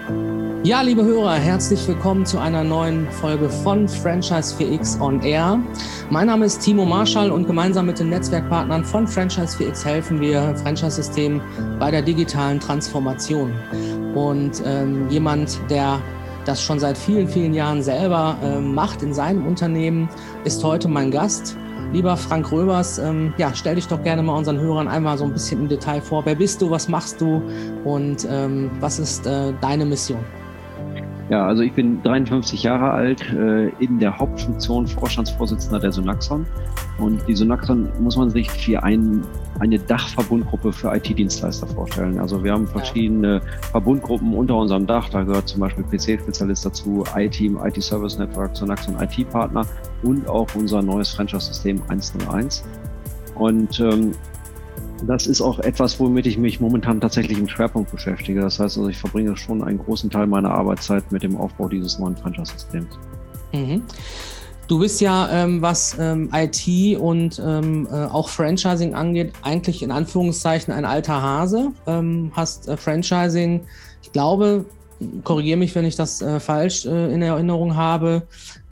Ja, liebe Hörer, herzlich willkommen zu einer neuen Folge von Franchise 4X on Air. Mein Name ist Timo Marschall und gemeinsam mit den Netzwerkpartnern von Franchise 4X helfen wir Franchise-Systemen bei der digitalen Transformation. Und jemand, der das schon seit vielen, vielen Jahren selber macht in seinem Unternehmen, ist heute mein Gast. Lieber Frank Röbers, stell dich doch gerne mal unseren Hörern einmal so ein bisschen im Detail vor. Wer bist du, was machst du und was ist deine Mission? Ja, also ich bin 53 Jahre alt, in der Hauptfunktion Vorstandsvorsitzender der Synaxon. Und die Synaxon muss man sich wie eine Dachverbundgruppe für IT-Dienstleister vorstellen. Also wir haben verschiedene Verbundgruppen unter unserem Dach. Da gehört zum Beispiel PC-Spezialist dazu, iTeam, IT-Service Network, Synaxon IT-Partner und auch unser neues Franchise-System 101. Und das ist auch etwas, womit ich mich momentan tatsächlich im Schwerpunkt beschäftige. Das heißt, also ich verbringe schon einen großen Teil meiner Arbeitszeit mit dem Aufbau dieses neuen Franchise-Systems. Mhm. Du bist ja, was IT und auch Franchising angeht, eigentlich in Anführungszeichen ein alter Hase. Hast Franchising, ich glaube, korrigiere mich, wenn ich das falsch in Erinnerung habe,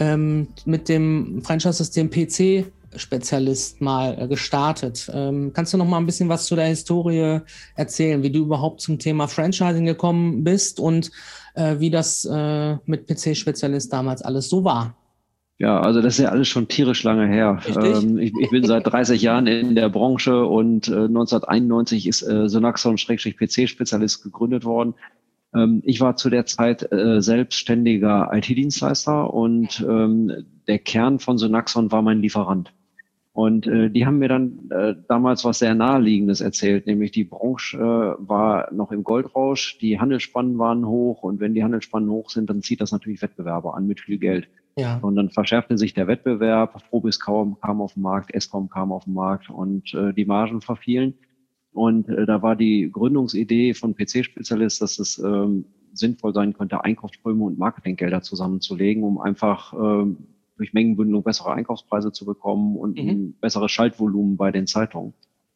mit dem Franchise-System PC-Spezialist mal gestartet. Kannst du noch mal ein bisschen was zu der Historie erzählen, wie du überhaupt zum Thema Franchising gekommen bist und wie das mit PC-Spezialist damals alles so war? Ja, also das ist ja alles schon tierisch lange her. Ich bin seit 30 Jahren in der Branche und 1991 ist Synaxon-PC-Spezialist gegründet worden. Ich war zu der Zeit selbstständiger IT-Dienstleister und der Kern von Synaxon war mein Lieferant. Und die haben mir dann damals was sehr Naheliegendes erzählt, nämlich die Branche war noch im Goldrausch, die Handelsspannen waren hoch und wenn die Handelsspannen hoch sind, dann zieht das natürlich Wettbewerber an mit viel Geld. Ja. Und dann verschärfte sich der Wettbewerb, Probiscom kam auf den Markt, Escom kam auf den Markt und die Margen verfielen. Und da war die Gründungsidee von PC-Spezialist, dass es sinnvoll sein könnte, Einkaufsströme und Marketinggelder zusammenzulegen, um einfach durch Mengenbündelung bessere Einkaufspreise zu bekommen und ein besseres Schaltvolumen bei den Zeitungen.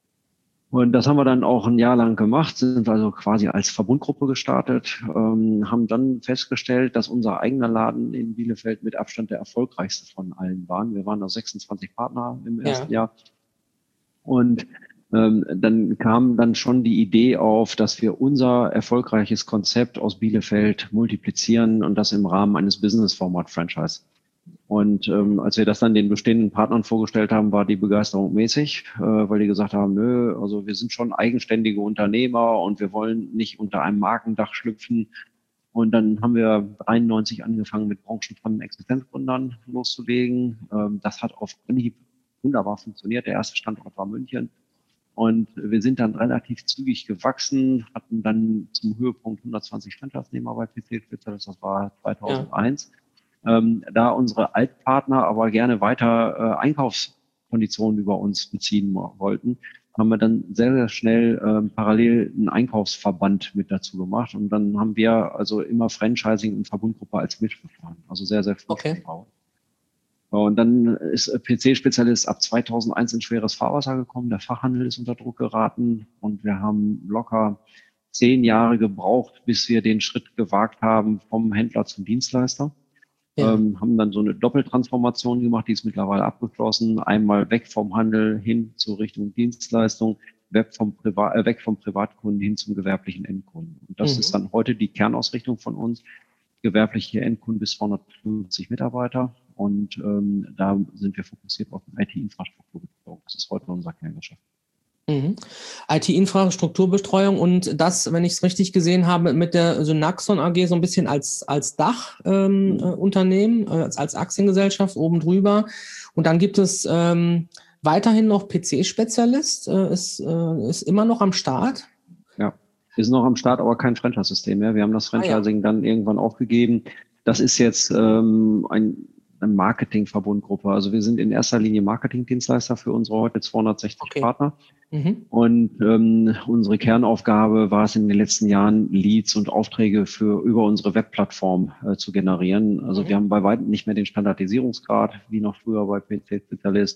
Und das haben wir dann auch ein Jahr lang gemacht, sind also quasi als Verbundgruppe gestartet, haben dann festgestellt, dass unser eigener Laden in Bielefeld mit Abstand der erfolgreichste von allen waren. Wir waren da 26 Partner im ersten Jahr. Und dann kam dann schon die Idee auf, dass wir unser erfolgreiches Konzept aus Bielefeld multiplizieren und das im Rahmen eines Business-Format-Franchise. Und als wir das dann den bestehenden Partnern vorgestellt haben, war die Begeisterung mäßig, weil die gesagt haben, nö, also wir sind schon eigenständige Unternehmer und wir wollen nicht unter einem Markendach schlüpfen. Und dann haben wir 93 angefangen, mit branchenfremden Existenzgründern loszulegen. Das hat auf Anhieb wunderbar funktioniert. Der erste Standort war München. Und wir sind dann relativ zügig gewachsen, hatten dann zum Höhepunkt 120 Franchise-Nehmer bei PC-Spezialist, das war 2001. Da unsere Altpartner aber gerne weiter Einkaufskonditionen über uns beziehen wollten, haben wir dann sehr, sehr schnell parallel einen Einkaufsverband mit dazu gemacht. Und dann haben wir also immer Franchising und Verbundgruppe als mitgefahren. Also sehr, sehr früh gebaut. Und dann ist PC-Spezialist ab 2001 in schweres Fahrwasser gekommen. Der Fachhandel ist unter Druck geraten und wir haben locker 10 Jahre gebraucht, bis wir den Schritt gewagt haben vom Händler zum Dienstleister. Haben dann so eine Doppeltransformation gemacht, die ist mittlerweile abgeschlossen. Einmal weg vom Handel hin zur Richtung Dienstleistung, weg vom Privatkunden hin zum gewerblichen Endkunden. Und das ist dann heute die Kernausrichtung von uns. Gewerbliche Endkunden bis 250 Mitarbeiter. Und da sind wir fokussiert auf IT-Infrastrukturbetreuung. Das ist heute unser Kerngeschäft. IT-Infrastrukturbetreuung und das, wenn ich es richtig gesehen habe, mit der Synaxon AG so ein bisschen als Dachunternehmen, als Aktiengesellschaft oben drüber. Und dann gibt es weiterhin noch PC-Spezialist, ist immer noch am Start. Ja, ist noch am Start, aber kein Franchise-System mehr. Wir haben das Franchising dann irgendwann aufgegeben. Das ist jetzt eine Marketing-Verbundgruppe. Also wir sind in erster Linie Marketingdienstleister für unsere heute 260 Partner. Und unsere Kernaufgabe war es in den letzten Jahren, Leads und Aufträge über unsere Webplattform zu generieren. Also wir haben bei weitem nicht mehr den Standardisierungsgrad wie noch früher bei PC-Spezialist.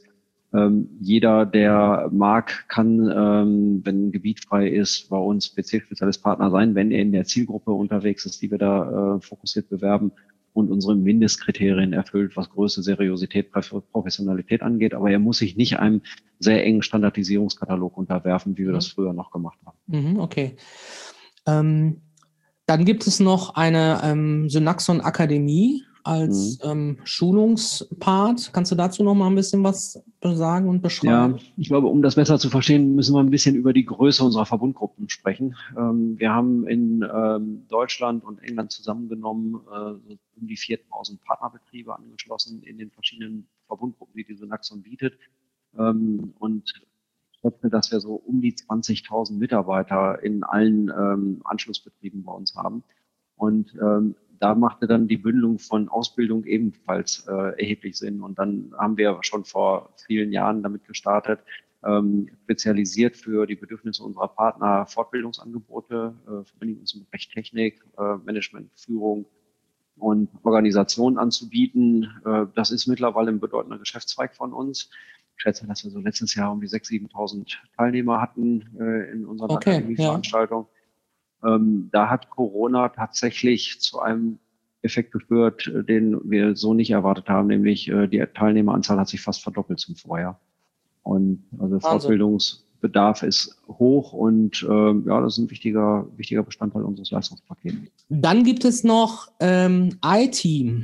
Jeder, der mag, kann, wenn ein Gebiet frei ist, bei uns PC-Spezialist-Partner sein, wenn er in der Zielgruppe unterwegs ist, die wir da fokussiert bewerben und unsere Mindestkriterien erfüllt, was Größe, Seriosität, Professionalität angeht. Aber er muss sich nicht einem sehr engen Standardisierungskatalog unterwerfen, wie wir das früher noch gemacht haben. Okay. Dann gibt es noch eine Synaxon Akademie als Schulungspart. Kannst du dazu noch mal ein bisschen was sagen und beschreiben? Ja, ich glaube, um das besser zu verstehen, müssen wir ein bisschen über die Größe unserer Verbundgruppen sprechen. Wir haben in Deutschland und England zusammengenommen so um die 4.000 Partnerbetriebe angeschlossen in den verschiedenen Verbundgruppen, die Synaxon bietet. Und ich schätze, dass wir so um die 20.000 Mitarbeiter in allen Anschlussbetrieben bei uns haben. Und da machte dann die Bündelung von Ausbildung ebenfalls erheblich Sinn. Und dann haben wir schon vor vielen Jahren damit gestartet, spezialisiert für die Bedürfnisse unserer Partner Fortbildungsangebote, vor allem im Bereich Technik, Management, Führung und Organisation anzubieten. Das ist mittlerweile ein bedeutender Geschäftszweig von uns. Ich schätze, dass wir so letztes Jahr um die 6.000, 7.000 Teilnehmer hatten in unserer Akademie-Veranstaltung. Da hat Corona tatsächlich zu einem Effekt geführt, den wir so nicht erwartet haben, nämlich die Teilnehmeranzahl hat sich fast verdoppelt zum Vorjahr. Und also Fortbildungsbedarf ist hoch und das ist ein wichtiger Bestandteil unseres Leistungspakets. Dann gibt es noch iTeam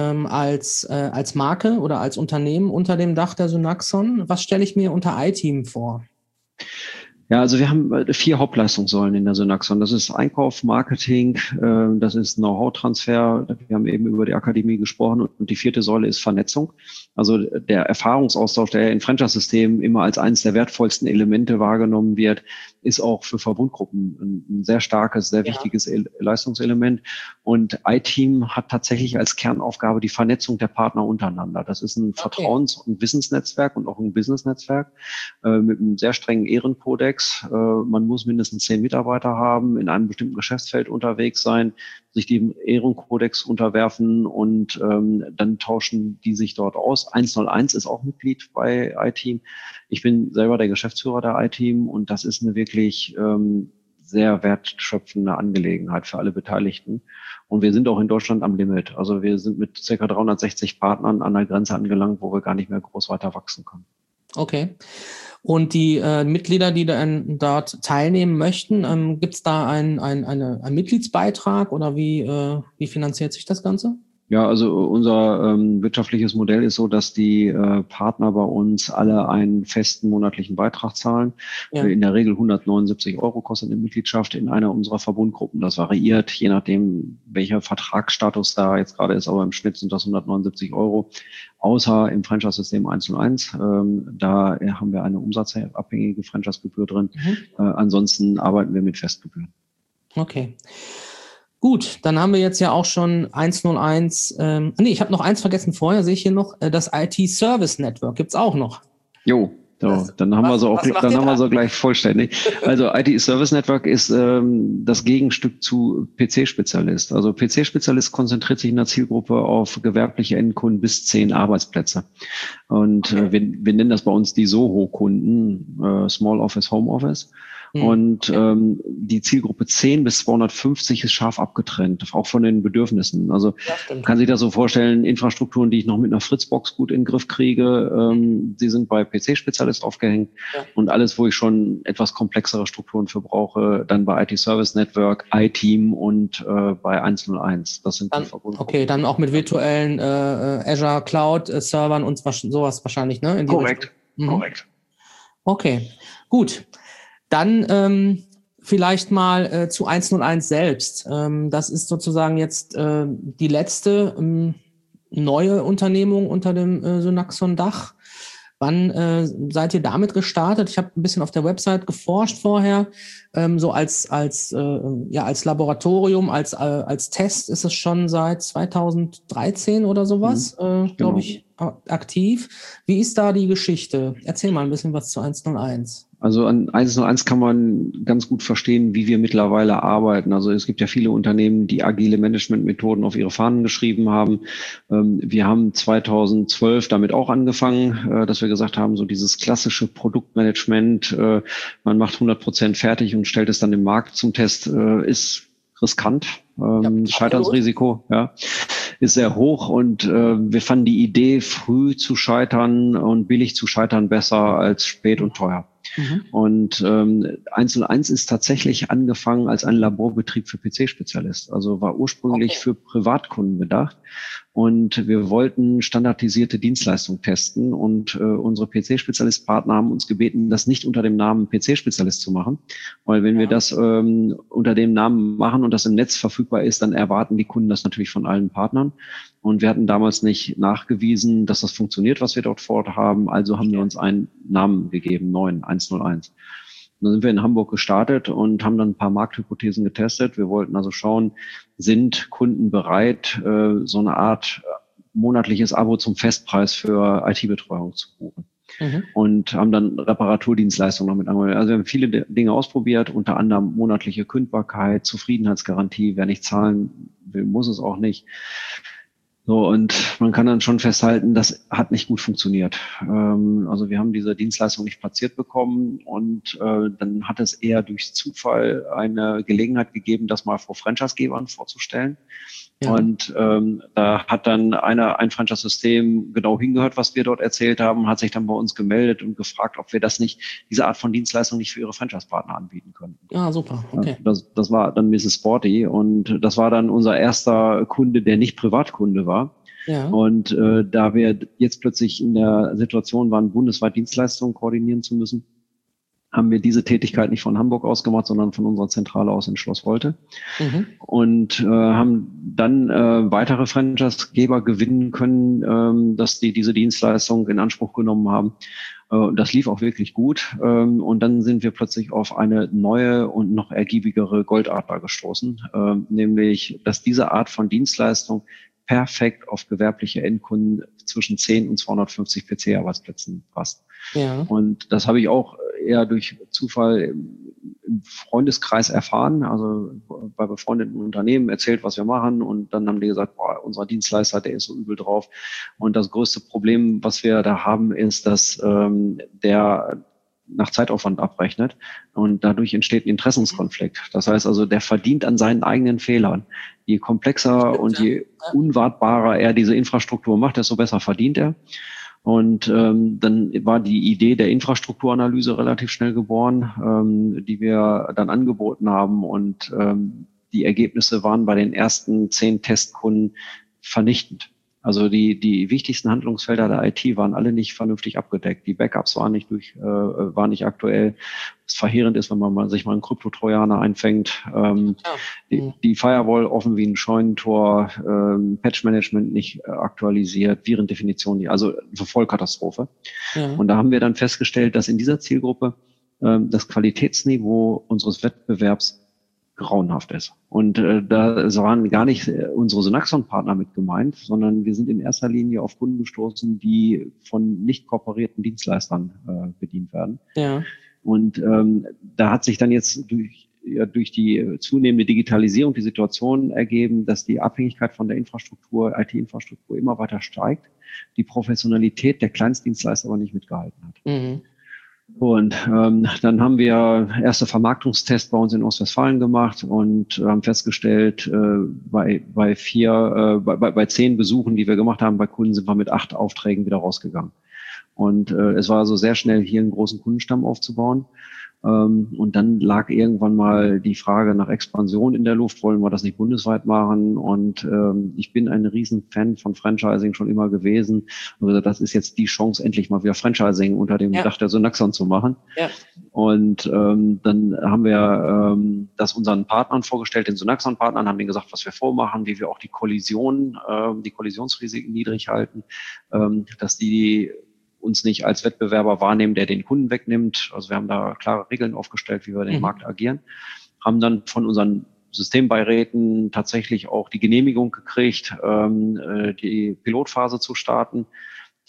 als Marke oder als Unternehmen unter dem Dach der Synaxon. Was stelle ich mir unter iTeam vor? Ja, also wir haben 4 Hauptleistungssäulen in der Synaxon. Das ist Einkauf, Marketing, das ist Know-how-Transfer. Wir haben eben über die Akademie gesprochen und die 4. Säule ist Vernetzung. Also der Erfahrungsaustausch, der in Franchise-Systemen immer als eines der wertvollsten Elemente wahrgenommen wird, ist auch für Verbundgruppen ein sehr starkes, sehr wichtiges Leistungselement. Und iTeam hat tatsächlich als Kernaufgabe die Vernetzung der Partner untereinander. Das ist ein Vertrauens- und Wissensnetzwerk und auch ein Business-Netzwerk mit einem sehr strengen Ehrenkodex. Man muss mindestens 10 Mitarbeiter haben, in einem bestimmten Geschäftsfeld unterwegs sein, sich dem Ehrenkodex unterwerfen und dann tauschen die sich dort aus. 101 ist auch Mitglied bei iTeam. Ich bin selber der Geschäftsführer der iTeam und das ist eine wirklich sehr wertschöpfende Angelegenheit für alle Beteiligten. Und wir sind auch in Deutschland am Limit. Also wir sind mit ca. 360 Partnern an der Grenze angelangt, wo wir gar nicht mehr groß weiter wachsen können. Okay. Und die Mitglieder, die dort teilnehmen möchten, gibt es da einen Mitgliedsbeitrag oder wie finanziert sich das Ganze? Ja, also unser wirtschaftliches Modell ist so, dass die Partner bei uns alle einen festen monatlichen Beitrag zahlen. Ja. In der Regel 179 € kostet eine Mitgliedschaft in einer unserer Verbundgruppen. Das variiert, je nachdem, welcher Vertragsstatus da jetzt gerade ist, aber im Schnitt sind das 179 €. Außer im Franchise-System 101. Da haben wir eine umsatzabhängige Franchise-Gebühr drin. Ansonsten arbeiten wir mit Festgebühren. Okay. Gut, dann haben wir jetzt ja auch schon 101. Ich habe noch eins vergessen vorher, sehe ich hier noch. Das IT-Service Network gibt es auch noch. Jo. So, dann haben wir so gleich vollständig. Also IT-Service Network ist das Gegenstück zu PC-Spezialist. Also PC-Spezialist konzentriert sich in der Zielgruppe auf gewerbliche Endkunden bis 10 Arbeitsplätze. Und wir nennen das bei uns die SOHO-Kunden, Small Office, Home Office. Und die Zielgruppe 10 bis 250 ist scharf abgetrennt, auch von den Bedürfnissen. Also kann sich das so vorstellen, Infrastrukturen, die ich noch mit einer Fritzbox gut in den Griff kriege, die sind bei PC-Spezialist aufgehängt. Ja. Und alles, wo ich schon etwas komplexere Strukturen für brauche, dann bei IT-Service Network, iTeam und bei 101. Das sind die Verbundgruppen. Okay, dann auch mit virtuellen Azure Cloud-Servern und sowas wahrscheinlich, ne? Korrekt. Okay, gut. Dann vielleicht mal zu 101 selbst. Das ist sozusagen jetzt die letzte neue Unternehmung unter dem Synaxon-Dach. Wann seid ihr damit gestartet? Ich habe ein bisschen auf der Website geforscht vorher. So als Laboratorium, als Test ist es schon seit 2013 oder sowas, glaube ich, aktiv. Wie ist da die Geschichte? Erzähl mal ein bisschen was zu 101. Also an 101 kann man ganz gut verstehen, wie wir mittlerweile arbeiten. Also es gibt ja viele Unternehmen, die agile Managementmethoden auf ihre Fahnen geschrieben haben. Wir haben 2012 damit auch angefangen, dass wir gesagt haben, so dieses klassische Produktmanagement, man macht 100% fertig und stellt es dann im Markt zum Test, ist riskant. Scheiternsrisiko, ja, ist sehr hoch und wir fanden die Idee, früh zu scheitern und billig zu scheitern, besser als spät und teuer. Und 101 ist tatsächlich angefangen als ein Laborbetrieb für PC-Spezialist. Also war ursprünglich für Privatkunden gedacht. Und wir wollten standardisierte Dienstleistungen testen. Und unsere PC-Spezialist-Partner haben uns gebeten, das nicht unter dem Namen PC-Spezialist zu machen. Weil wenn wir das unter dem Namen machen und das im Netz verfügbar ist, dann erwarten die Kunden das natürlich von allen Partnern. Und wir hatten damals nicht nachgewiesen, dass das funktioniert, was wir dort vorhaben. Also haben wir uns einen Namen gegeben, 101. Und dann sind wir in Hamburg gestartet und haben dann ein paar Markthypothesen getestet. Wir wollten also schauen, sind Kunden bereit, so eine Art monatliches Abo zum Festpreis für IT-Betreuung zu buchen. Und haben dann Reparaturdienstleistungen noch mit angemeldet. Also wir haben viele Dinge ausprobiert, unter anderem monatliche Kündbarkeit, Zufriedenheitsgarantie. Wer nicht zahlen will, muss es auch nicht. So, und man kann dann schon festhalten, das hat nicht gut funktioniert. Also wir haben diese Dienstleistung nicht platziert bekommen und dann hat es eher durch Zufall eine Gelegenheit gegeben, das mal vor Franchisegebern vorzustellen. Ja. Und da hat dann ein Franchise-System genau hingehört, was wir dort erzählt haben, hat sich dann bei uns gemeldet und gefragt, ob wir das nicht, diese Art von Dienstleistung nicht für ihre Franchise-Partner anbieten könnten. Ah, super, okay. Das war dann Mrs. Sporty und das war dann unser erster Kunde, der nicht Privatkunde war. Ja. Und da wir jetzt plötzlich in der Situation waren, bundesweit Dienstleistungen koordinieren zu müssen, haben wir diese Tätigkeit nicht von Hamburg aus gemacht, sondern von unserer Zentrale aus in Schloss Holte. Und haben dann weitere Franchisegeber gewinnen können, dass die diese Dienstleistung in Anspruch genommen haben. Das lief auch wirklich gut. Und dann sind wir plötzlich auf eine neue und noch ergiebigere Goldadler gestoßen, nämlich, dass diese Art von Dienstleistung perfekt auf gewerbliche Endkunden zwischen 10 und 250 PC-Arbeitsplätzen passt. Ja. Und das habe ich auch eher durch Zufall im Freundeskreis erfahren, also bei befreundeten Unternehmen erzählt, was wir machen und dann haben die gesagt, boah, unser Dienstleister, der ist so übel drauf. Und das größte Problem, was wir da haben, ist, dass der nach Zeitaufwand abrechnet und dadurch entsteht ein Interessenskonflikt. Das heißt also, der verdient an seinen eigenen Fehlern. Je komplexer und je unwartbarer er diese Infrastruktur macht, desto besser verdient er. Und dann war die Idee der Infrastrukturanalyse relativ schnell geboren, die wir dann angeboten haben. Und die Ergebnisse waren bei den ersten 10 Testkunden vernichtend. Also die wichtigsten Handlungsfelder der IT waren alle nicht vernünftig abgedeckt. Die Backups waren nicht aktuell. Was verheerend ist, wenn man sich mal einen Kryptotrojaner einfängt. Die Firewall offen wie ein Scheunentor, Patch-Management nicht aktualisiert, Virendefinition nicht. Also eine Vollkatastrophe. Ja. Und da haben wir dann festgestellt, dass in dieser Zielgruppe das Qualitätsniveau unseres Wettbewerbs grauenhaft ist. Und da waren gar nicht unsere Synaxon-Partner mit gemeint, sondern wir sind in erster Linie auf Kunden gestoßen, die von nicht kooperierten Dienstleistern bedient werden. Ja. Und da hat sich dann jetzt durch die zunehmende Digitalisierung die Situation ergeben, dass die Abhängigkeit von der Infrastruktur, IT-Infrastruktur immer weiter steigt, die Professionalität der Kleinstdienstleister aber nicht mitgehalten hat. Mhm. Und dann haben wir erste Vermarktungstests bei uns in Ostwestfalen gemacht und haben festgestellt, bei 10 Besuchen, die wir gemacht haben bei Kunden, sind wir mit 8 Aufträgen wieder rausgegangen. Und es war also sehr schnell, hier einen großen Kundenstamm aufzubauen. Und dann lag irgendwann mal die Frage nach Expansion in der Luft, wollen wir das nicht bundesweit machen? Und ich bin ein Riesenfan von Franchising schon immer gewesen. Also das ist jetzt die Chance, endlich mal wieder Franchising unter dem Dach der Synaxon zu machen. Ja. Und dann haben wir das unseren Partnern vorgestellt, den Synaxon-Partnern, haben denen gesagt, was wir vormachen, wie wir auch die Kollisionsrisiken niedrig halten, dass die uns nicht als Wettbewerber wahrnehmen, der den Kunden wegnimmt. Also wir haben da klare Regeln aufgestellt, wie wir den Markt agieren. Haben dann von unseren Systembeiräten tatsächlich auch die Genehmigung gekriegt, die Pilotphase zu starten,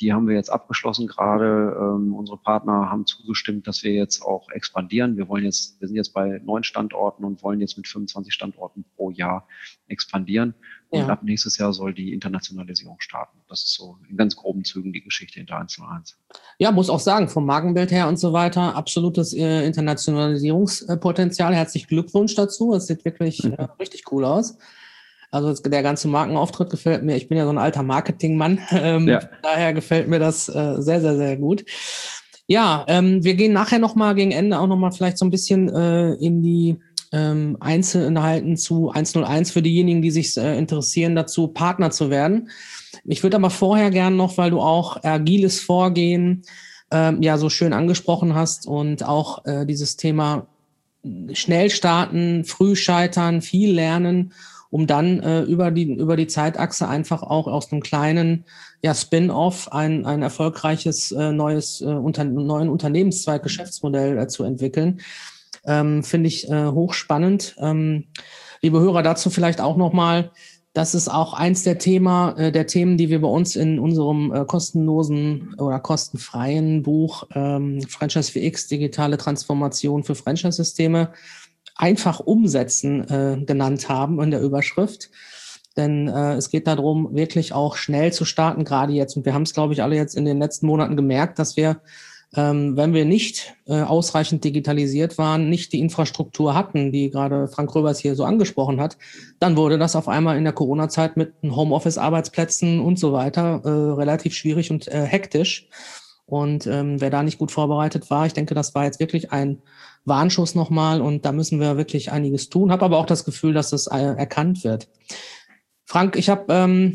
Die haben wir jetzt abgeschlossen gerade. Unsere Partner haben zugestimmt, dass wir jetzt auch expandieren. Wir sind jetzt bei 9 Standorten und wollen jetzt mit 25 Standorten pro Jahr expandieren. Und ab nächstes Jahr soll die Internationalisierung starten. Das ist so in ganz groben Zügen die Geschichte hinter 1&1. Ja, muss auch sagen, vom Markenbild her und so weiter, absolutes Internationalisierungspotenzial. Herzlichen Glückwunsch dazu. Es sieht wirklich richtig cool aus. Also der ganze Markenauftritt gefällt mir. Ich bin ja so ein alter Marketingmann. Daher gefällt mir das sehr, sehr, sehr gut. Ja, wir gehen nachher nochmal gegen Ende auch nochmal vielleicht so ein bisschen in die Einzelinhalten zu 1&1 für diejenigen, die sich interessieren, dazu Partner zu werden. Ich würde aber vorher gerne noch, weil du auch agiles Vorgehen so schön angesprochen hast und auch dieses Thema schnell starten, früh scheitern, viel lernen, um dann über die Zeitachse einfach auch aus einem kleinen Spin-off ein erfolgreiches neuen Unternehmenszweig, Geschäftsmodell zu entwickeln. Finde ich hochspannend. Liebe Hörer, dazu vielleicht auch nochmal, das ist auch eins der Themen, die wir bei uns in unserem kostenlosen oder kostenfreien Buch Franchise VX, digitale Transformation für Franchise-Systeme, einfach umsetzen genannt haben in der Überschrift. Denn es geht darum, wirklich auch schnell zu starten, gerade jetzt. Und wir haben es, glaube ich, alle jetzt in den letzten Monaten gemerkt, dass wir, wenn wir nicht ausreichend digitalisiert waren, nicht die Infrastruktur hatten, die gerade Frank Röbers hier so angesprochen hat, dann wurde das auf einmal in der Corona-Zeit mit Homeoffice-Arbeitsplätzen und so weiter relativ schwierig und hektisch. Und wer da nicht gut vorbereitet war, ich denke, das war jetzt wirklich ein Warnschuss nochmal und da müssen wir wirklich einiges tun. Habe aber auch das Gefühl, dass das erkannt wird. Frank, ich habe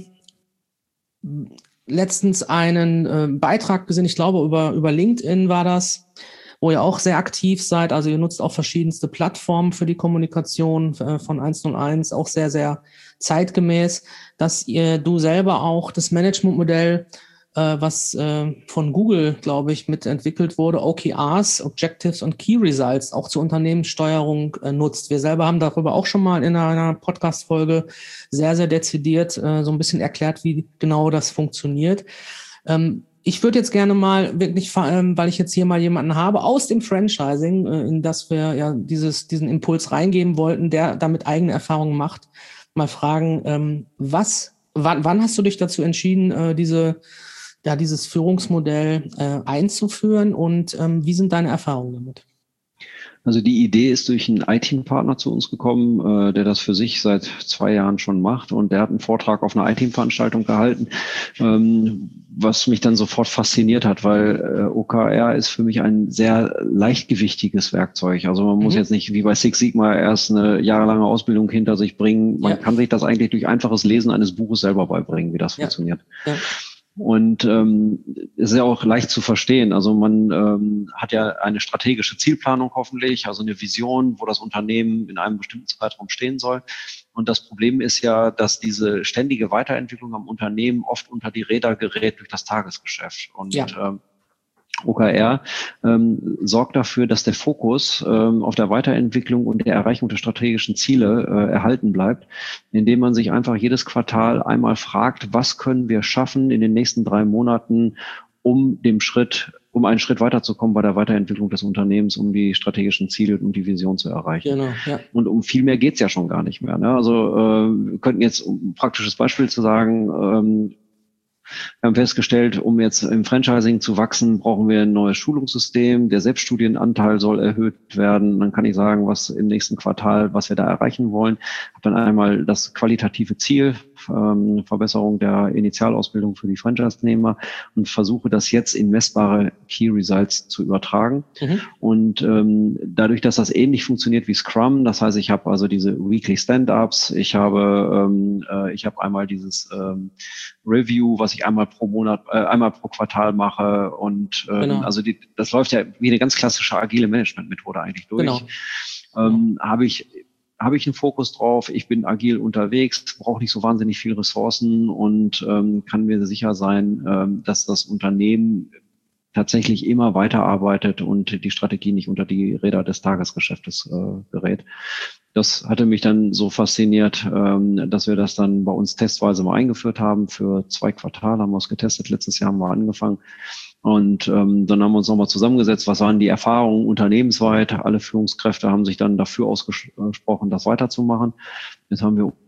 letztens einen Beitrag gesehen, ich glaube über LinkedIn war das, wo ihr auch sehr aktiv seid. Also ihr nutzt auch verschiedenste Plattformen für die Kommunikation von 1&1, auch sehr, sehr zeitgemäß, dass du selber auch das Managementmodell, was von Google, glaube ich, mitentwickelt wurde, OKRs, Objectives und Key Results, auch zur Unternehmenssteuerung nutzt. Wir selber haben darüber auch schon mal in einer Podcast-Folge sehr, sehr dezidiert so ein bisschen erklärt, wie genau das funktioniert. Ich würde jetzt gerne mal wirklich, weil ich jetzt hier mal jemanden habe aus dem Franchising, in das wir diesen Impuls reingeben wollten, der damit eigene Erfahrungen macht, mal fragen, wann hast du dich dazu entschieden, dieses Führungsmodell einzuführen und wie sind deine Erfahrungen damit? Also die Idee ist durch einen iTeam-Partner zu uns gekommen, der das für sich seit 2 Jahren schon macht und der hat einen Vortrag auf einer iTeam-Veranstaltung gehalten, was mich dann sofort fasziniert hat, weil OKR ist für mich ein sehr leichtgewichtiges Werkzeug. Also man muss jetzt nicht wie bei Six Sigma erst eine jahrelange Ausbildung hinter sich bringen. Man kann sich das eigentlich durch einfaches Lesen eines Buches selber beibringen, wie das funktioniert. Ja. Und es ist ja auch leicht zu verstehen. Also man hat ja eine strategische Zielplanung hoffentlich, also eine Vision, wo das Unternehmen in einem bestimmten Zeitraum stehen soll. Und das Problem ist ja, dass diese ständige Weiterentwicklung am Unternehmen oft unter die Räder gerät durch das Tagesgeschäft. Und OKR sorgt dafür, dass der Fokus auf der Weiterentwicklung und der Erreichung der strategischen Ziele erhalten bleibt, indem man sich einfach jedes Quartal einmal fragt, was können wir schaffen in den nächsten 3 Monaten, um einen Schritt weiterzukommen bei der Weiterentwicklung des Unternehmens, um die strategischen Ziele und die Vision zu erreichen. Genau, ja. Und um viel mehr geht's ja schon gar nicht mehr. Ne? Also wir könnten jetzt, um ein praktisches Beispiel zu sagen, wir haben festgestellt, um jetzt im Franchising zu wachsen, brauchen wir ein neues Schulungssystem. Der Selbststudienanteil soll erhöht werden. Dann kann ich sagen, was im nächsten Quartal, was wir da erreichen wollen. Habe dann einmal das qualitative Ziel, Verbesserung der Initialausbildung für die Franchise-Nehmer und versuche das jetzt in messbare Key Results zu übertragen. Und dadurch, dass das ähnlich funktioniert wie Scrum, das heißt, ich habe also diese Weekly Stand-Ups, ich habe einmal dieses Review, was ich einmal pro Monat, einmal pro Quartal mache und also das läuft ja wie eine ganz klassische agile Management-Methode eigentlich durch. Habe ich einen Fokus drauf, ich bin agil unterwegs, brauche nicht so wahnsinnig viel Ressourcen und kann mir sicher sein, dass das Unternehmen tatsächlich immer weiterarbeitet und die Strategie nicht unter die Räder des Tagesgeschäftes gerät. Das hatte mich dann so fasziniert, dass wir das dann bei uns testweise mal eingeführt haben. Für 2 Quartale haben wir es getestet. Letztes Jahr haben wir angefangen. Und dann haben wir uns nochmal zusammengesetzt, was waren die Erfahrungen unternehmensweit. Alle Führungskräfte haben sich dann dafür ausgesprochen, das weiterzumachen. Jetzt haben wir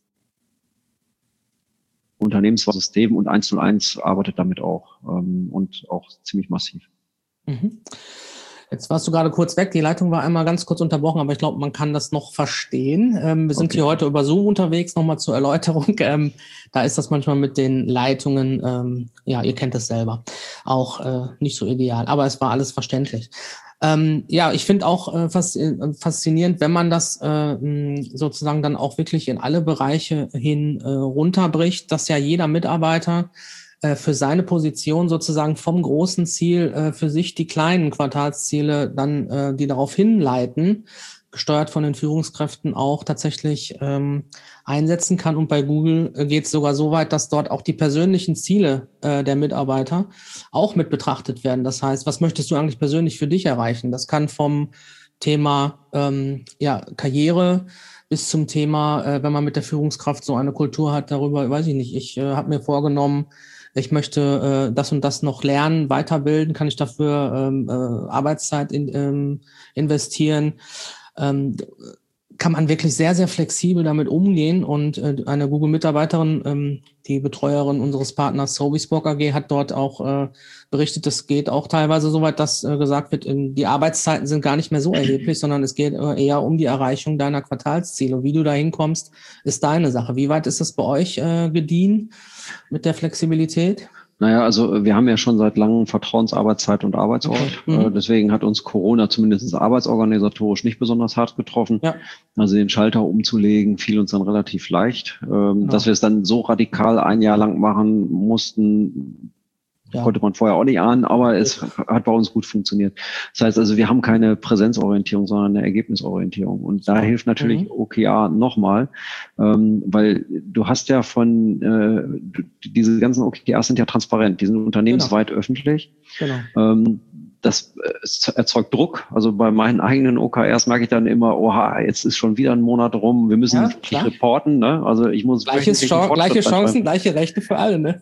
Unternehmenssystem und 101 arbeitet damit auch und auch ziemlich massiv. Mhm. Jetzt warst du gerade kurz weg, die Leitung war einmal ganz kurz unterbrochen, aber ich glaube, man kann das noch verstehen. Wir sind hier heute über Zoom unterwegs, nochmal zur Erläuterung. Da ist das manchmal mit den Leitungen, ja, ihr kennt es selber, auch nicht so ideal, aber es war alles verständlich. Ja, ich finde auch faszinierend, wenn man das sozusagen dann auch wirklich in alle Bereiche hin runterbricht, dass ja jeder Mitarbeiter für seine Position sozusagen vom großen Ziel für sich die kleinen Quartalsziele dann, die darauf hinleiten, gesteuert von den Führungskräften auch tatsächlich einsetzen kann. Und bei Google geht es sogar so weit, dass dort auch die persönlichen Ziele der Mitarbeiter auch mit betrachtet werden. Das heißt, was möchtest du eigentlich persönlich für dich erreichen? Das kann vom Thema Karriere bis zum Thema, wenn man mit der Führungskraft so eine Kultur hat, darüber, weiß ich nicht, ich habe mir vorgenommen, ich möchte das und das noch lernen, weiterbilden, kann ich dafür Arbeitszeit investieren. Kann man wirklich sehr, sehr flexibel damit umgehen. Und eine Google-Mitarbeiterin, die Betreuerin unseres Partners Sobisborg AG, hat dort auch berichtet, es geht auch teilweise so weit, dass gesagt wird, die Arbeitszeiten sind gar nicht mehr so erheblich, sondern es geht eher um die Erreichung deiner Quartalsziele. Wie du da hinkommst, ist deine Sache. Wie weit ist das bei euch gediehen mit der Flexibilität? Naja, also wir haben ja schon seit langem Vertrauensarbeitszeit und Arbeitsort. Okay. Deswegen hat uns Corona zumindest arbeitsorganisatorisch nicht besonders hart getroffen. Ja. Also den Schalter umzulegen fiel uns dann relativ leicht. Genau. Dass wir es dann so radikal ein Jahr lang machen mussten, konnte man vorher auch nicht ahnen, aber es hat bei uns gut funktioniert. Das heißt also, wir haben keine Präsenzorientierung, sondern eine Ergebnisorientierung. Und da hilft natürlich OKR nochmal, weil du hast ja diese ganzen OKRs sind ja transparent, die sind unternehmensweit öffentlich. Genau. Das erzeugt Druck. Also bei meinen eigenen OKRs merke ich dann immer, oha, jetzt ist schon wieder ein Monat rum, wir müssen reporten. Ne? Also ich muss gleiche Chancen, gleiche Rechte für alle. Ne?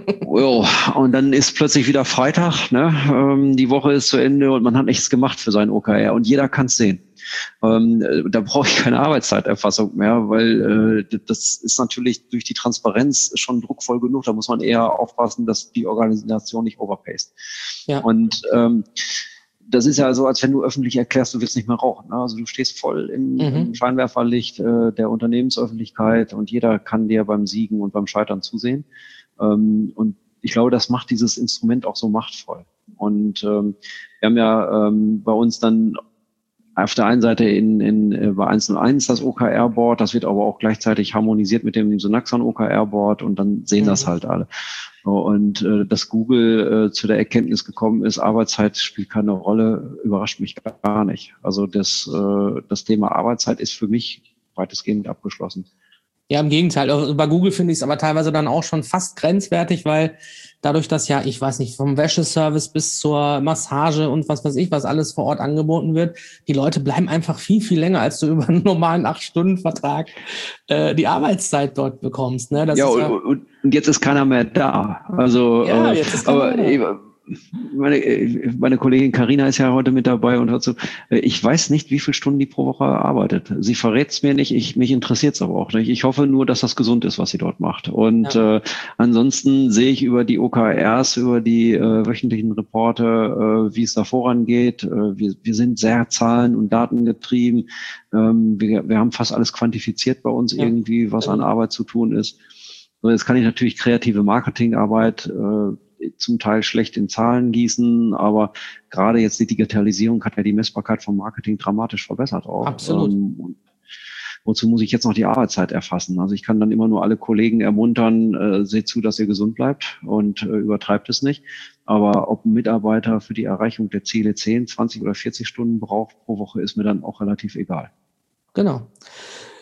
Und dann ist plötzlich wieder Freitag, ne? Die Woche ist zu Ende und man hat nichts gemacht für seinen OKR und jeder kann es sehen. Da brauche ich keine Arbeitszeiterfassung mehr, weil das ist natürlich durch die Transparenz schon druckvoll genug. Da muss man eher aufpassen, dass die Organisation nicht overpaced. Ja. Und das ist ja so, als wenn du öffentlich erklärst, du willst nicht mehr rauchen. Ne? Also du stehst voll im Scheinwerferlicht der Unternehmensöffentlichkeit und jeder kann dir beim Siegen und beim Scheitern zusehen. Und ich glaube, das macht dieses Instrument auch so machtvoll. Und wir haben ja bei uns dann auf der einen Seite bei 101 das OKR-Board, das wird aber auch gleichzeitig harmonisiert mit dem Synaxon OKR-Board und dann sehen das halt alle. Und dass Google zu der Erkenntnis gekommen ist, Arbeitszeit spielt keine Rolle, überrascht mich gar nicht. Also das Thema Arbeitszeit ist für mich weitestgehend abgeschlossen. Ja, im Gegenteil. Bei Google finde ich es aber teilweise dann auch schon fast grenzwertig, weil dadurch, dass ja, ich weiß nicht, vom Wäscheservice bis zur Massage und was weiß ich, was alles vor Ort angeboten wird, die Leute bleiben einfach viel, viel länger, als du über einen normalen 8-Stunden-Vertrag die Arbeitszeit dort bekommst. Ne? Das ist und jetzt ist keiner mehr da. Also, ja, jetzt ist keiner mehr da. Meine Kollegin Carina ist ja heute mit dabei und hört so, ich weiß nicht, wie viele Stunden die pro Woche arbeitet. Sie verrät es mir nicht, mich interessiert es aber auch nicht. Ich hoffe nur, dass das gesund ist, was sie dort macht. Und ansonsten sehe ich über die OKRs, über die wöchentlichen Reporte, wie es da vorangeht. Wir sind sehr zahlen- und datengetrieben. Wir haben fast alles quantifiziert bei uns irgendwie, was an Arbeit zu tun ist. So, jetzt kann ich natürlich kreative Marketingarbeit zum Teil schlecht in Zahlen gießen, aber gerade jetzt die Digitalisierung hat ja die Messbarkeit vom Marketing dramatisch verbessert auch. Absolut. Wozu muss ich jetzt noch die Arbeitszeit erfassen? Also ich kann dann immer nur alle Kollegen ermuntern, seht zu, dass ihr gesund bleibt und übertreibt es nicht. Aber ob ein Mitarbeiter für die Erreichung der Ziele 10, 20 oder 40 Stunden braucht pro Woche, ist mir dann auch relativ egal. Genau.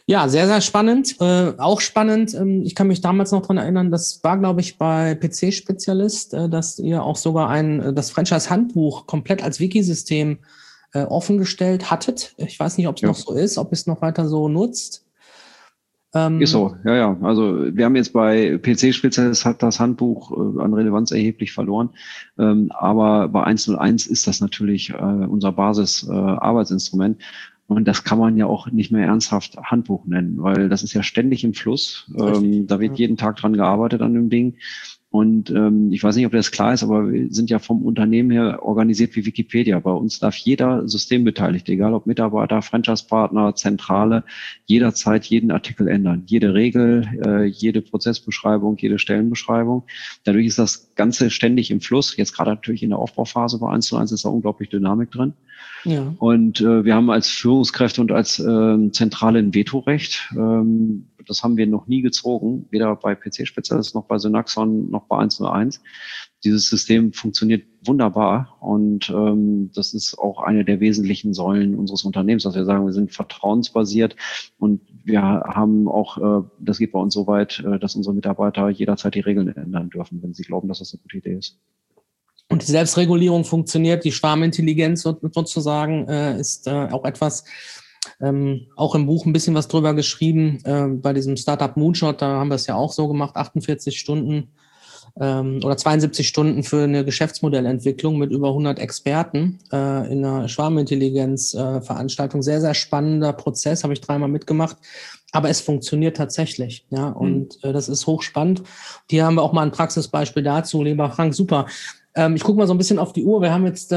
Ja, sehr, sehr spannend. Auch spannend, ich kann mich damals noch dran erinnern, das war, glaube ich, bei PC-Spezialist, dass ihr auch sogar das Franchise-Handbuch komplett als Wikisystem offengestellt hattet. Ich weiß nicht, ob es noch so ist, ob es noch weiter so nutzt. Ist so, ja. Also wir haben jetzt bei PC-Spezialist hat das Handbuch an Relevanz erheblich verloren. Aber bei 101 ist das natürlich unser Basis-Arbeitsinstrument. Und das kann man ja auch nicht mehr ernsthaft Handbuch nennen, weil das ist ja ständig im Fluss. Da wird jeden Tag dran gearbeitet an dem Ding. Und ich weiß nicht, ob das klar ist, aber wir sind ja vom Unternehmen her organisiert wie Wikipedia. Bei uns darf jeder Systembeteiligte, egal ob Mitarbeiter, Franchise-Partner, Zentrale, jederzeit jeden Artikel ändern. Jede Regel, jede Prozessbeschreibung, jede Stellenbeschreibung. Dadurch ist das Ganze ständig im Fluss. Jetzt gerade natürlich in der Aufbauphase bei 1&1 ist da unglaublich Dynamik drin. Ja. Und wir haben als Führungskräfte und als Zentrale ein Vetorecht. Das haben wir noch nie gezogen, weder bei PC-Spezialist noch bei Synaxon noch bei 1&1. Dieses System funktioniert wunderbar und das ist auch eine der wesentlichen Säulen unseres Unternehmens, dass wir sagen, wir sind vertrauensbasiert und wir haben auch, das geht bei uns so weit, dass unsere Mitarbeiter jederzeit die Regeln ändern dürfen, wenn sie glauben, dass das eine gute Idee ist. Und die Selbstregulierung funktioniert, die Schwarmintelligenz sozusagen ist auch etwas, auch im Buch ein bisschen was drüber geschrieben, bei diesem Startup Moonshot, da haben wir es ja auch so gemacht, 48 Stunden oder 72 Stunden für eine Geschäftsmodellentwicklung mit über 100 Experten in einer Schwarmintelligenz-Veranstaltung. Sehr, sehr spannender Prozess, habe ich 3-mal mitgemacht. Aber es funktioniert tatsächlich, ja, und das ist hochspannend. Hier haben wir auch mal ein Praxisbeispiel dazu, lieber Frank, super. Ich gucke mal so ein bisschen auf die Uhr. Wir haben jetzt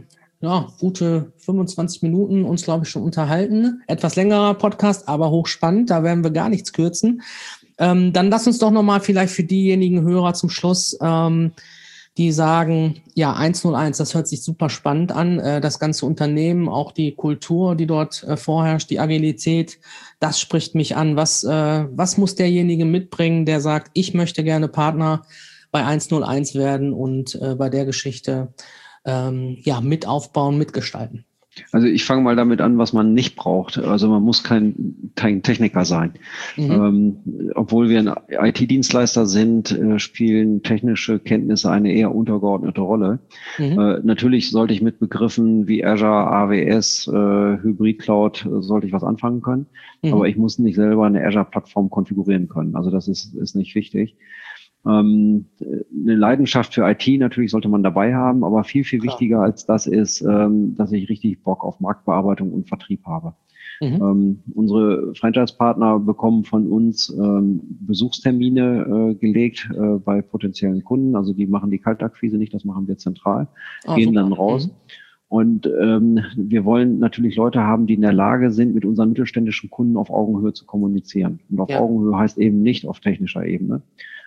gute 25 Minuten uns, glaube ich, schon unterhalten. Etwas längerer Podcast, aber hochspannend. Da werden wir gar nichts kürzen. Dann lass uns doch nochmal vielleicht für diejenigen Hörer zum Schluss, die sagen, ja, 1&1, das hört sich super spannend an. Das ganze Unternehmen, auch die Kultur, die dort vorherrscht, die Agilität, das spricht mich an. Was muss derjenige mitbringen, der sagt, ich möchte gerne Partner bei 1&1 werden und bei der Geschichte mit aufbauen, mitgestalten? Also ich fange mal damit an, was man nicht braucht. Also man muss kein Techniker sein. Obwohl wir ein IT-Dienstleister sind, spielen technische Kenntnisse eine eher untergeordnete Rolle. Natürlich sollte ich mit Begriffen wie Azure, AWS, Hybrid Cloud, sollte ich was anfangen können. Aber ich muss nicht selber eine Azure-Plattform konfigurieren können. Also das ist nicht wichtig. Eine Leidenschaft für IT natürlich sollte man dabei haben, aber viel, viel wichtiger als das ist, dass ich richtig Bock auf Marktbearbeitung und Vertrieb habe. Unsere Franchise-Partner bekommen von uns Besuchstermine gelegt bei potenziellen Kunden. Also die machen die Kaltakquise nicht, das machen wir zentral, gehen dann raus. Und wir wollen natürlich Leute haben, die in der Lage sind, mit unseren mittelständischen Kunden auf Augenhöhe zu kommunizieren. Und auf Augenhöhe heißt eben nicht auf technischer Ebene.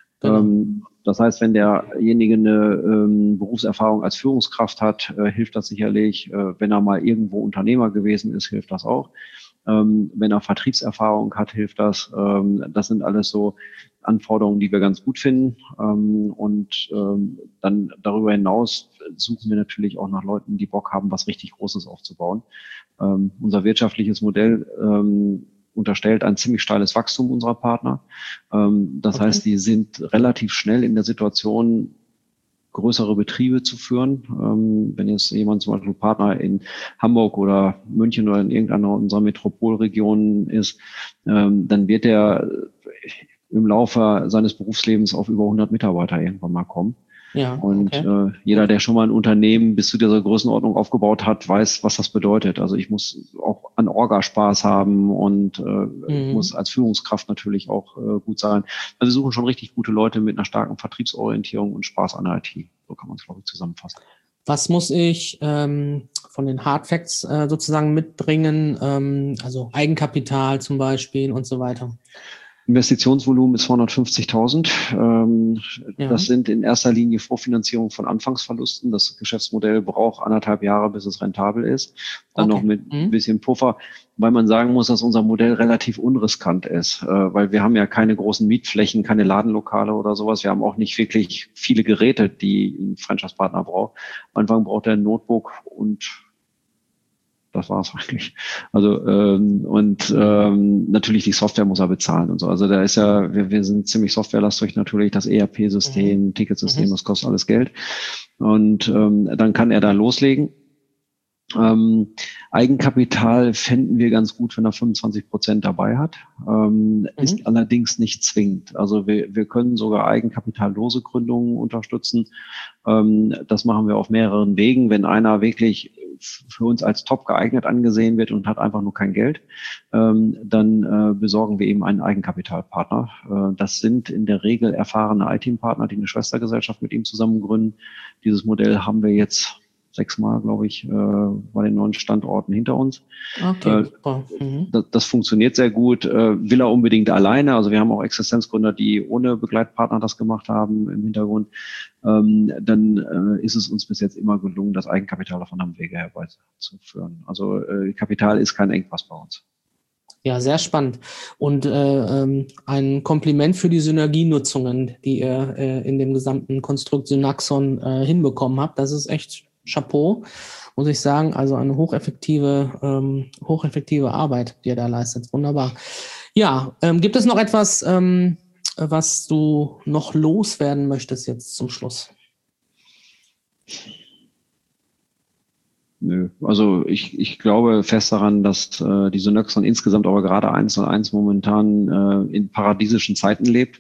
Das heißt, wenn derjenige eine Berufserfahrung als Führungskraft hat, hilft das sicherlich. Wenn er mal irgendwo Unternehmer gewesen ist, hilft das auch. Wenn er Vertriebserfahrung hat, hilft das. Das sind alles so Anforderungen, die wir ganz gut finden. Dann darüber hinaus suchen wir natürlich auch nach Leuten, die Bock haben, was richtig Großes aufzubauen. Unser wirtschaftliches Modell unterstellt ein ziemlich steiles Wachstum unserer Partner. Das heißt, die sind relativ schnell in der Situation, größere Betriebe zu führen. Wenn jetzt jemand zum Beispiel Partner in Hamburg oder München oder in irgendeiner unserer Metropolregionen ist, dann wird er im Laufe seines Berufslebens auf über 100 Mitarbeiter irgendwann mal kommen. Ja, und jeder, der schon mal ein Unternehmen bis zu dieser Größenordnung aufgebaut hat, weiß, was das bedeutet. Also ich muss auch an Orga Spaß haben und muss als Führungskraft natürlich auch gut sein. Also wir suchen schon richtig gute Leute mit einer starken Vertriebsorientierung und Spaß an der IT. So kann man es, glaube ich, zusammenfassen. Was muss ich von den Hard Facts sozusagen mitbringen? Also Eigenkapital zum Beispiel und so weiter. Investitionsvolumen ist 250.000. Das sind in erster Linie Vorfinanzierung von Anfangsverlusten. Das Geschäftsmodell braucht 1,5 Jahre, bis es rentabel ist. Dann noch mit ein bisschen Puffer, weil man sagen muss, dass unser Modell relativ unriskant ist, weil wir haben ja keine großen Mietflächen, keine Ladenlokale oder sowas. Wir haben auch nicht wirklich viele Geräte, die ein Franchise-Partner braucht. Am Anfang braucht er ein Notebook und Das war es eigentlich. Also natürlich die Software muss er bezahlen und so. Also da ist ja, wir sind ziemlich softwarelastig natürlich, das ERP-System, Ticketsystem, das kostet alles Geld. Und dann kann er da loslegen. Eigenkapital fänden wir ganz gut, wenn er 25% dabei hat. Ist allerdings nicht zwingend. Also wir können sogar eigenkapitallose Gründungen unterstützen. Das machen wir auf mehreren Wegen. Wenn einer wirklich für uns als top geeignet angesehen wird und hat einfach nur kein Geld, dann besorgen wir eben einen Eigenkapitalpartner. Das sind in der Regel erfahrene IT-Partner, die eine Schwestergesellschaft mit ihm zusammen gründen. Dieses Modell haben wir jetzt 6-mal, glaube ich, bei den 9 Standorten hinter uns. Okay, super. Das funktioniert sehr gut. Will er unbedingt alleine. Also wir haben auch Existenzgründer, die ohne Begleitpartner das gemacht haben im Hintergrund. Dann ist es uns bis jetzt immer gelungen, das Eigenkapital auf anderem Wege herbeizuführen. Also Kapital ist kein Engpass bei uns. Ja, sehr spannend. Und ein Kompliment für die Synergienutzungen, die ihr in dem gesamten Konstrukt Synaxon hinbekommen habt. Das ist echt Chapeau, muss ich sagen. Also eine hocheffektive Arbeit, die ihr da leistet. Wunderbar. Ja, gibt es noch etwas, was du noch loswerden möchtest jetzt zum Schluss? Nö, also ich glaube fest daran, dass die Synaxon insgesamt, aber gerade 1&1 momentan in paradiesischen Zeiten lebt.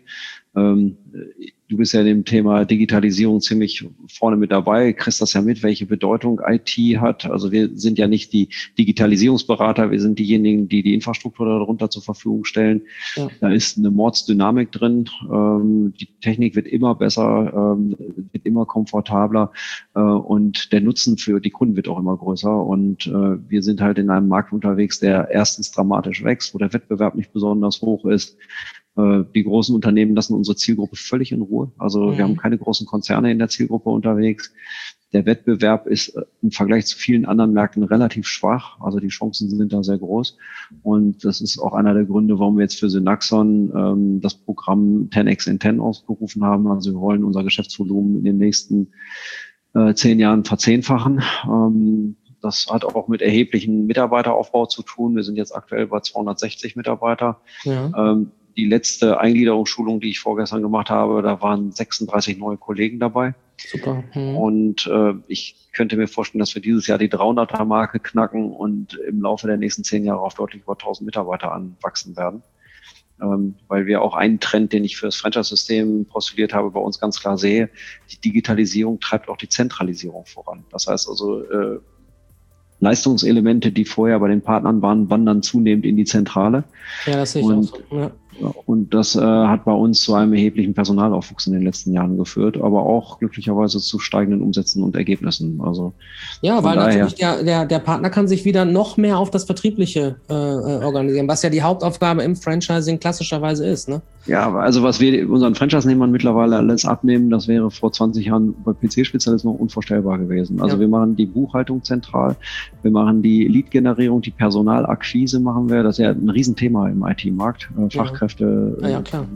Du bist ja in dem Thema Digitalisierung ziemlich vorne mit dabei, kriegst das ja mit, welche Bedeutung IT hat. Also wir sind ja nicht die Digitalisierungsberater, wir sind diejenigen, die die Infrastruktur darunter zur Verfügung stellen. Ja. Da ist eine Mordsdynamik drin. Die Technik wird immer besser, wird immer komfortabler und der Nutzen für die Kunden wird auch immer größer. Und wir sind halt in einem Markt unterwegs, der erstens dramatisch wächst, wo der Wettbewerb nicht besonders hoch ist. Die großen Unternehmen lassen unsere Zielgruppe völlig in Ruhe. Also wir haben keine großen Konzerne in der Zielgruppe unterwegs. Der Wettbewerb ist im Vergleich zu vielen anderen Märkten relativ schwach. Also die Chancen sind da sehr groß. Und das ist auch einer der Gründe, warum wir jetzt für Synaxon das Programm 10x in 10 ausgerufen haben. Also wir wollen unser Geschäftsvolumen in den nächsten 10 Jahren verzehnfachen. Das hat auch mit erheblichen Mitarbeiteraufbau zu tun. Wir sind jetzt aktuell bei 260 Mitarbeiter. Ja. Die letzte Eingliederungsschulung, die ich vorgestern gemacht habe, da waren 36 neue Kollegen dabei. Super. Und ich könnte mir vorstellen, dass wir dieses Jahr die 300er-Marke knacken und im Laufe der nächsten 10 Jahre auf deutlich über 1000 Mitarbeiter anwachsen werden. Weil wir auch einen Trend, den ich für das Franchise-System postuliert habe, bei uns ganz klar sehe, die Digitalisierung treibt auch die Zentralisierung voran. Das heißt also, Leistungselemente, die vorher bei den Partnern waren, wandern zunehmend in die Zentrale. Ja, das sehe ich auch so. Ja. Und das hat bei uns zu einem erheblichen Personalaufwuchs in den letzten Jahren geführt, aber auch glücklicherweise zu steigenden Umsätzen und Ergebnissen. Also ja, weil natürlich der Partner kann sich wieder noch mehr auf das Vertriebliche organisieren, was ja die Hauptaufgabe im Franchising klassischerweise ist, ne? Ja, also was wir unseren Franchise-Nehmern mittlerweile alles abnehmen, das wäre vor 20 Jahren bei PC-Spezialisten noch unvorstellbar gewesen. Also wir machen die Buchhaltung zentral, wir machen die Lead-Generierung, die Personalakquise machen wir. Das ist ja ein Riesenthema im IT-Markt, Fachkräfte. Ja, klar.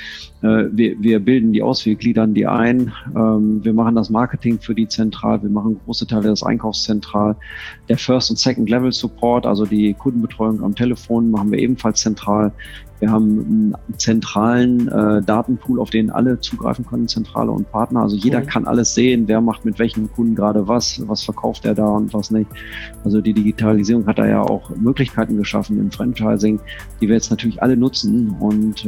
Wir bilden die aus, wir gliedern die ein, wir machen das Marketing für die zentral, wir machen große Teile des Einkaufs zentral. Der First- und Second-Level-Support, also die Kundenbetreuung am Telefon, machen wir ebenfalls zentral. Wir haben einen zentralen Datenpool, auf den alle zugreifen können, Zentrale und Partner. Also jeder kann alles sehen, wer macht mit welchem Kunden gerade was verkauft er da und was nicht. Also die Digitalisierung hat da ja auch Möglichkeiten geschaffen im Franchising, die wir jetzt natürlich alle nutzen. Und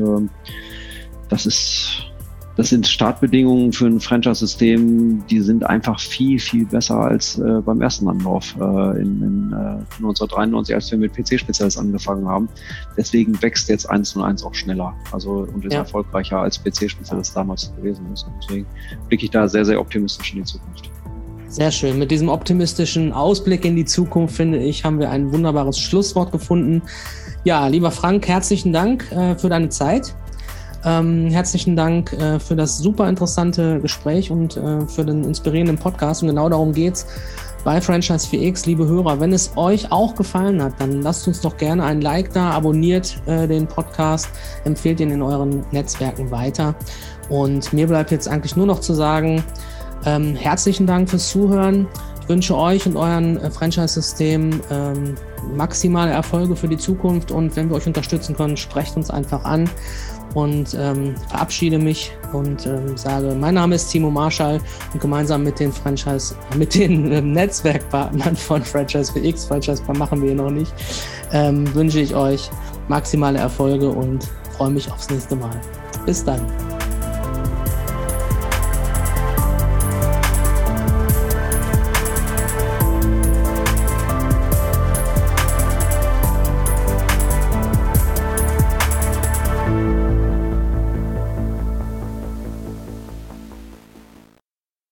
das sind Startbedingungen für ein Franchise-System, die sind einfach viel, viel besser als beim ersten Anlauf in 1993, als wir mit PC-Spezialist angefangen haben. Deswegen wächst jetzt 1&1 auch schneller, also und ist erfolgreicher als PC-Spezialist damals gewesen ist. Und deswegen blicke ich da sehr, sehr optimistisch in die Zukunft. Sehr schön. Mit diesem optimistischen Ausblick in die Zukunft, finde ich, haben wir ein wunderbares Schlusswort gefunden. Ja, lieber Frank, herzlichen Dank für deine Zeit. Herzlichen Dank für das super interessante Gespräch und für den inspirierenden Podcast. Und genau darum geht's bei Franchise 4X. Liebe Hörer, wenn es euch auch gefallen hat, dann lasst uns doch gerne ein Like da, abonniert den Podcast, empfehlt ihn in euren Netzwerken weiter. Und mir bleibt jetzt eigentlich nur noch zu sagen, herzlichen Dank fürs Zuhören. Ich wünsche euch und euren Franchise-System maximale Erfolge für die Zukunft und wenn wir euch unterstützen können, sprecht uns einfach an und verabschiede mich und sage, mein Name ist Timo Marschall und gemeinsam mit den Netzwerkpartnern von Franchise für X, Franchise machen wir noch nicht, wünsche ich euch maximale Erfolge und freue mich aufs nächste Mal. Bis dann.